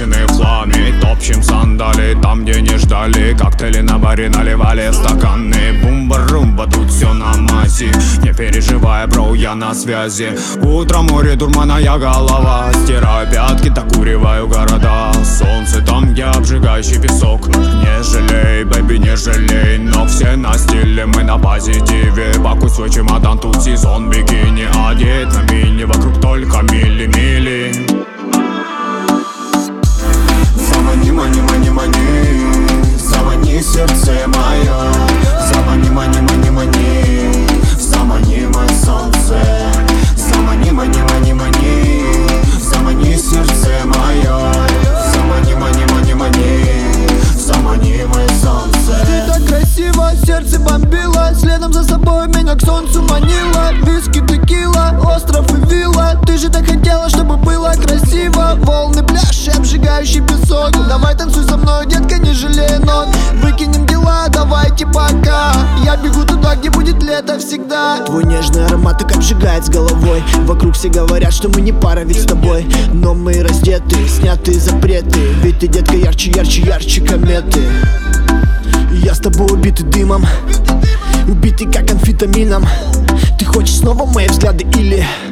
Женщины в хламе, топчем сандали. Там, где не ждали, коктейли на баре наливали в стаканы. Бумба-румба, тут все на массе. Не переживай, бро, я на связи. Утром море, дурманая голова. Стираю пятки, докуриваю города. Солнце там, где обжигающий песок. Не жалей, бэйби, не жалей. Но все на стиле, мы на позитиве. Пакуй свой чемодан, тут сезон бикини. Одет на мини, вокруг только мили-мили. Замани, мани, мани, мани, замани сердце мое. Замани, мани, мани, мани, замани мое солнце. Замани, мани, мани, мани, замани сердце мое. Замани, мани, мани, мани, замани мое солнце. Ты так красиво, сердце бомбило. Следом за собой меня к солнцу манила. Виски, текила, остров и вилла. Ты же так хотела, чтобы было красиво. Волны, пляж и обжигающий песок. Давай танцуй со мной, детка, не жалея ног. Выкинем дела, давайте пока. Я бегу туда, где будет лето всегда. Твой нежный аромат так обжигает с головой. Вокруг все говорят, что мы не пара, ведь с тобой. Но мы раздеты, сняты запреты. Ведь ты, детка, ярче, ярче, ярче кометы. Я с тобой убитый дымом, убитый как амфетамином. Ты хочешь снова мои взгляды или...